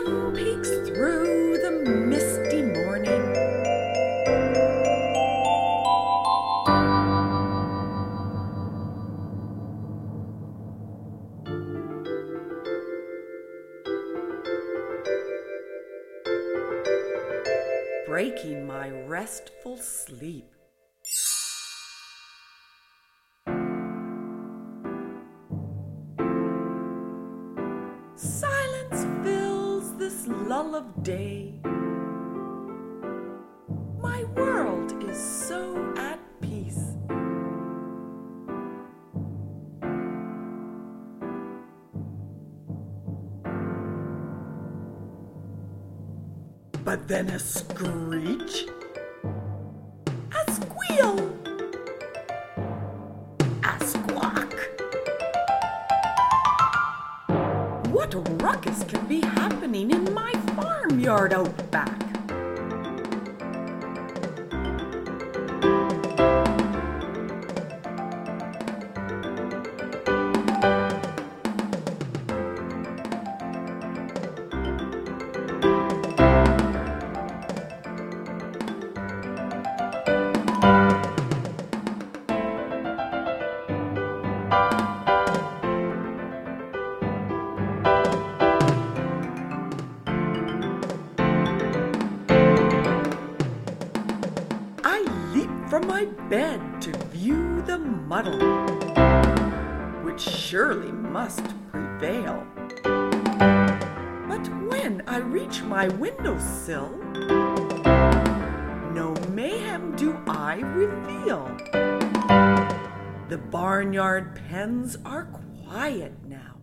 sun peeks through the misty morning. Breaking my restful sleep. Silence fills this lull of day. My world is so at peace. But then a screech, a squeal, a squawk. What ruckus can be happening in my farmyard out back? From my bed to view the muddle, which surely must prevail. But when I reach my windowsill, no mayhem do I reveal. The barnyard pens are quiet now.